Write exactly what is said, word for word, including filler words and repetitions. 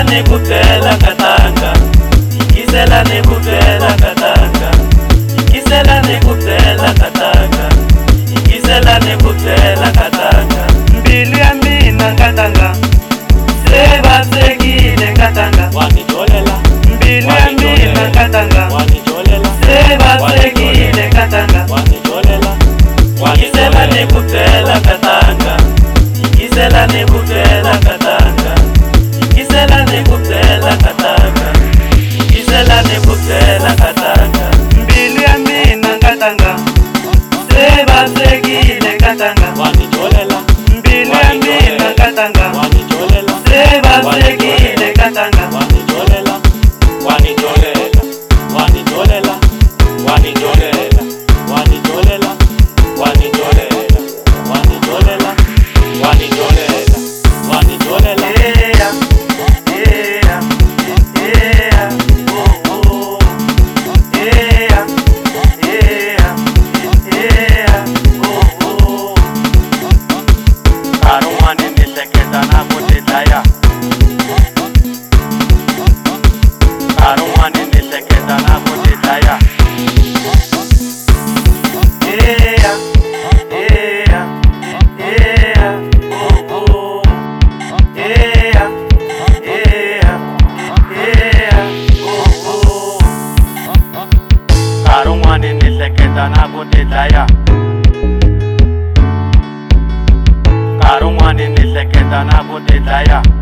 ni kutela katanga, ikisela ni kutela katanga, ikisela ni kutela katanga, ikisela ni kutela katanga. Mbili ya mina katanga, seba segile katanga, wanijolela mbili ya mina katanga, wanijolela seba segile katanga, wanijolela ikisela ni kutela katanga, ikisela ni kutela katanga, ikisela ni kutela katanga, ikisela ni kutela katanga. Mbili ya mina katanga, seba segile katanga, wanijolela mbili ya mina katanga, wanijolela seba segile katanga, wanijolela wanijolela wanijolela wanijolela wanijolela wanijolela wanijolela wanijolela wanijolela yeah, yeah, yeah, oh, oh, yeah, yeah, yeah, oh, oh. Karumani niseketa na kutitaya Karumani niseketa na kutitaya Yeah, yeah, yeah, oh, oh. Yeah, yeah, yeah, oh, oh. Karumani niseketa na kutitaya Karumani niseketa na kutitaya